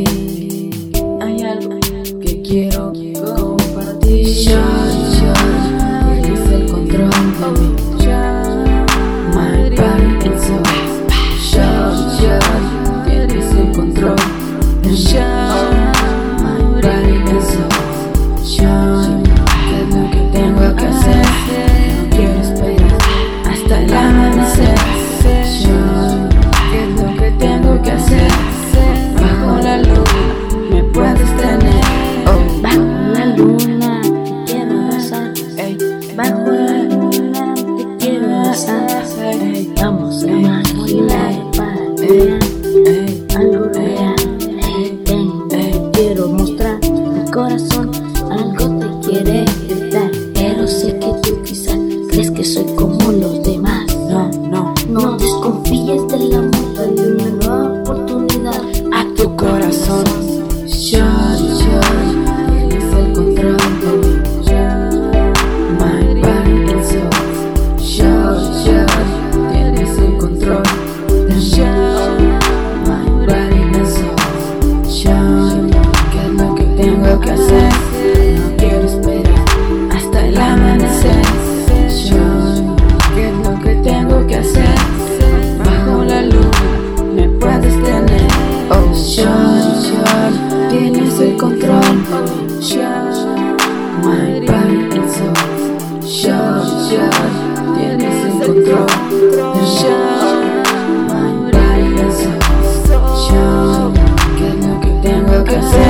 Hay algo que quiero compartir. Tienes el control de mí. My body and soul. Tienes el control de mí. My body and soul. ¿Qué es lo que tengo que hacer? No quiero esperar hasta el amanecer. ¿Qué es lo que tengo que hacer? Bajo la luna me puedes tener. Bajo la luna te quiero besar. Bajo la luna te quiero besar. Vamos a imaginar para ti algo real. Te quiero mostrar el corazón, algo te quiere gritar. Pero sé que tú quizás crees que soy como los demás. No desconfíes del amor, dale una nueva oportunidad A tu corazón. Tienes el control de mí. My body and soul. Tienes el control de mí. My body and soul. ¿Qué es lo que tengo que hacer? No quiero esperar hasta el amanecer. ¿Qué es lo que tengo que hacer? Bajo la luna me puedes tener. Tienes el control de mí. My body and soul. Tienes el control de mí. My body and soul. ¿Qué es lo que tengo que hacer?